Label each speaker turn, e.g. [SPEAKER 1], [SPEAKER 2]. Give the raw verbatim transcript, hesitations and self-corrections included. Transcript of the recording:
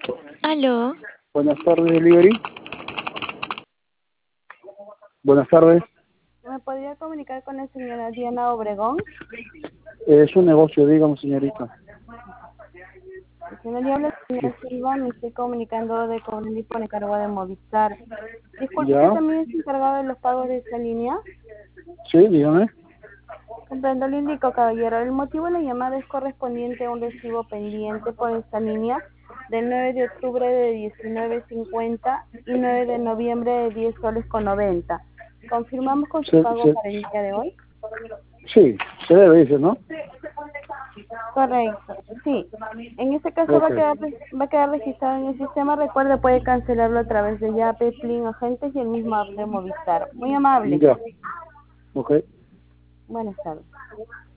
[SPEAKER 1] Aló,
[SPEAKER 2] Buenas tardes, Delivery. Buenas tardes.
[SPEAKER 3] ¿Me podría comunicar con la señora Diana Obregón?
[SPEAKER 2] Es un negocio, dígame, señorita.
[SPEAKER 3] Si no le habla señora Silva, me estoy comunicando de con un disco encargado de Movistar. Disculpe, ¿usted
[SPEAKER 2] ¿Ya?
[SPEAKER 3] también es encargado de los pagos de esta línea?
[SPEAKER 2] Sí, dígame.
[SPEAKER 3] Comprendo, le indico, caballero. El motivo de la llamada es correspondiente a un recibo pendiente por esta línea del nueve de octubre de diecinueve cincuenta y nueve de noviembre de diez soles con noventa. ¿Confirmamos con su
[SPEAKER 2] Se,
[SPEAKER 3] pago
[SPEAKER 2] se,
[SPEAKER 3] para el día de hoy?
[SPEAKER 2] sí, se debe, dice, ¿no?
[SPEAKER 3] Correcto, sí. En este caso va
[SPEAKER 2] Ok.
[SPEAKER 3] a quedar va a quedar registrado en el sistema. Recuerde, puede cancelarlo a través de Yape, Plin, Agentes y el mismo app de Movistar. Muy amable.
[SPEAKER 2] Ya. Ok.
[SPEAKER 3] Buenas tardes.